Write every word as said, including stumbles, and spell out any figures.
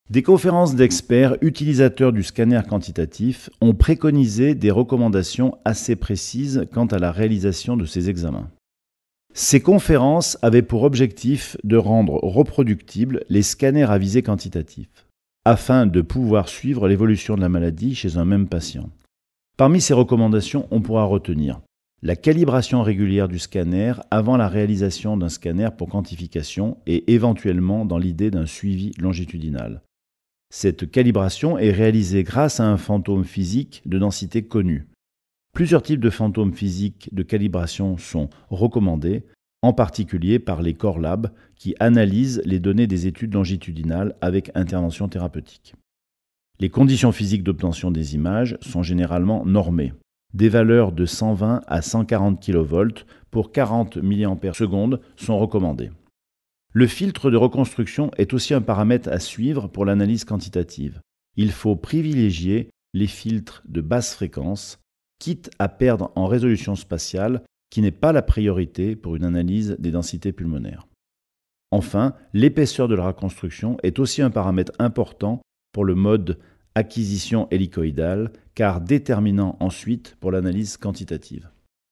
Des conférences d'experts utilisateurs du scanner quantitatif ont préconisé des recommandations assez précises quant à la réalisation de ces examens. Ces conférences avaient pour objectif de rendre reproductibles les scanners à visée quantitatif, afin de pouvoir suivre l'évolution de la maladie chez un même patient. Parmi ces recommandations, on pourra retenir la calibration régulière du scanner avant la réalisation d'un scanner pour quantification et éventuellement dans l'idée d'un suivi longitudinal. Cette calibration est réalisée grâce à un fantôme physique de densité connu. Plusieurs types de fantômes physiques de calibration sont recommandés, en particulier par les Core Labs qui analysent les données des études longitudinales avec intervention thérapeutique. Les conditions physiques d'obtention des images sont généralement normées. Des valeurs de cent vingt à cent quarante kilovolts pour quarante milliampères secondes sont recommandées. Le filtre de reconstruction est aussi un paramètre à suivre pour l'analyse quantitative. Il faut privilégier les filtres de basse fréquence, quitte à perdre en résolution spatiale, qui n'est pas la priorité pour une analyse des densités pulmonaires. Enfin, l'épaisseur de la reconstruction est aussi un paramètre important pour le mode acquisition hélicoïdale, car déterminant ensuite pour l'analyse quantitative.